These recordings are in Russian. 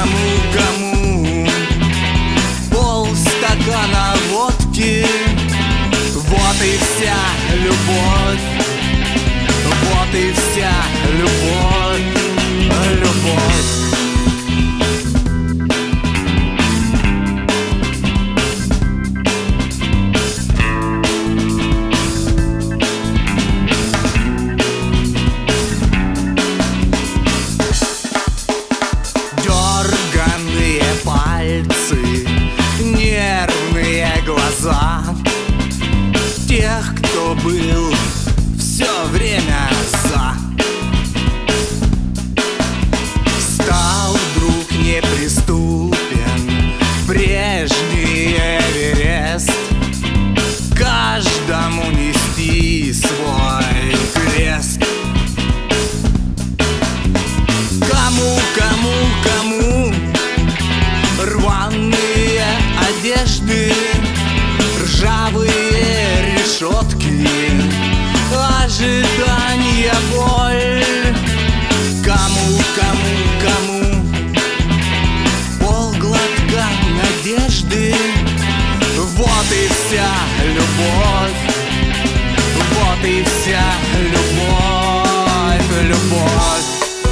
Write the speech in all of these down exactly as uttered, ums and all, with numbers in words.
кому, кому полстакана водки. Вот и вся любовь, вот и вся любовь, любовь. Дерганные пальцы, нервные глаза тех, кто был все время за. Стал вдруг неприступен прежний Эверест, каждому нести свой крест. Кому, кому, кому рваные одежды, ржавые решетки, ожидание, боль. Кому, кому, кому полглотка надежды. Вот и вся любовь, вот и вся любовь, любовь.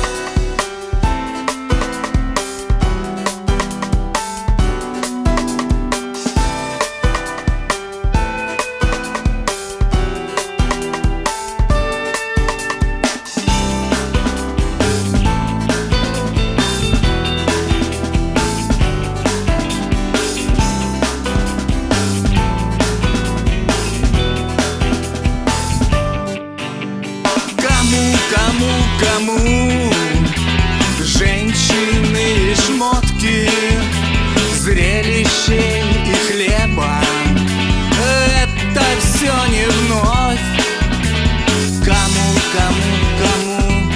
Кому, кому женщины и шмотки, зрелищей и хлеба, это все не вновь. Кому, кому, кому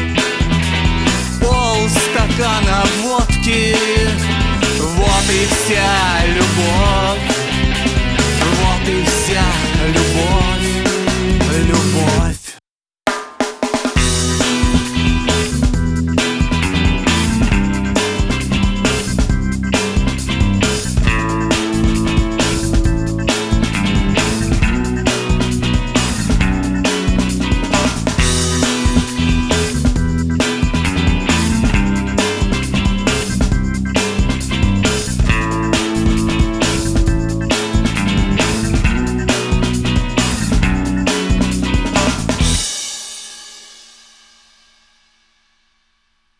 полстакана водки. Вот и вся любовь.